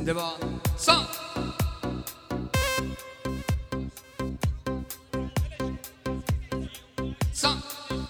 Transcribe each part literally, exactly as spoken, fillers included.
زنده باد سان سان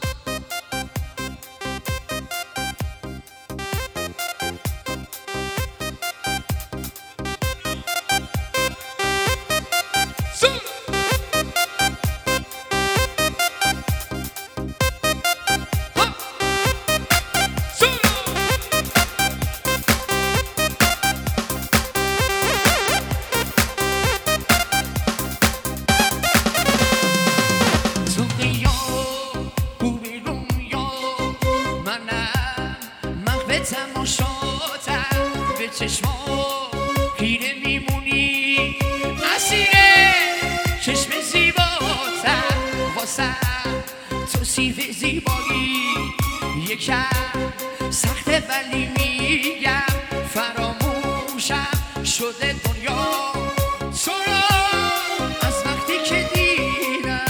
تماشاتم به چشما خیره میمونی اسیر چشم زیباتم واسه توصیف زیبایی یکم سخته ولی میگم فراموشم شده دنیا تو را از وقتی که دیدم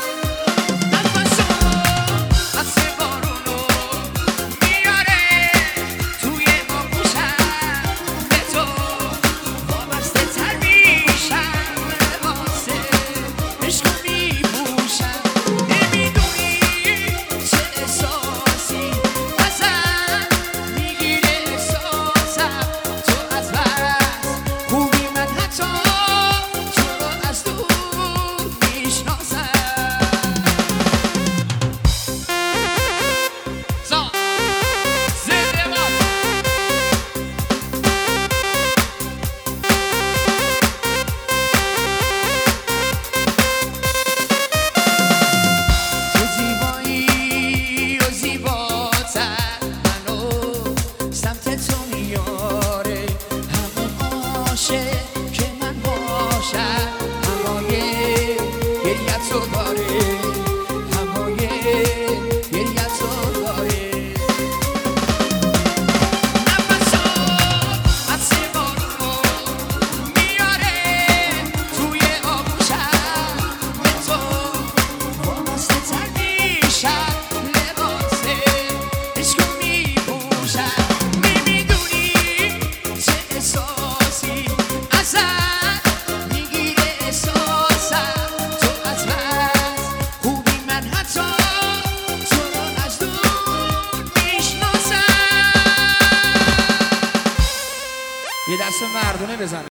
که من باشم همای گریت رو داره همای گریت رو داره نفسا عطر بارون رو میاره توی آغوشم به تو وابسته تر میشم لباس عشق رو میپوشم نمیدونی چه احساسی یه دست مردونه بزن.